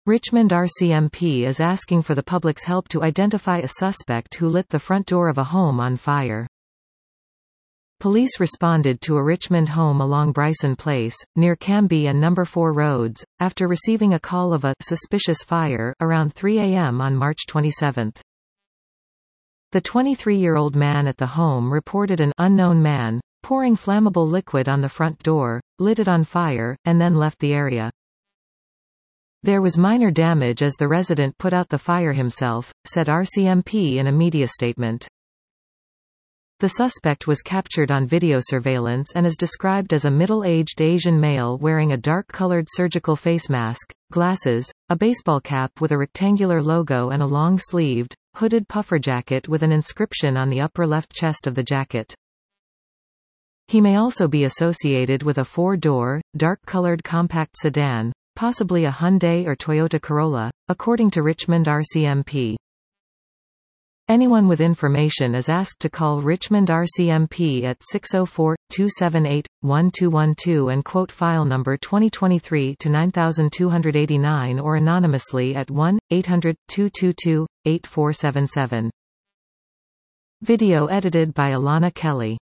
Richmond RCMP is asking for the public's help to identify a suspect who lit the front door of a home on fire. Police responded to a Richmond home along Bryson Place, near Cambie and No. 4 roads, after receiving a call of a suspicious fire around 3 a.m. on March 27. The 23-year-old man at the home reported an unknown man pouring flammable liquid on the front door, lit it on fire, and then left the area. There was minor damage as the resident put out the fire himself, said RCMP in a media statement. The suspect was captured on video surveillance and is described as a middle-aged Asian male wearing a dark-colored surgical face mask, glasses, a baseball cap with a rectangular logo and a long-sleeved, hooded puffer jacket with an inscription on the upper left chest of the jacket. He may also be associated with a four-door, dark-colored compact sedan, possibly a Hyundai or Toyota Corolla, according to Richmond RCMP. Anyone with information is asked to call Richmond RCMP at 604-278-1212 and quote file number 2023-9289 or anonymously at 1-800-222-8477. Video edited by Alana Kelly.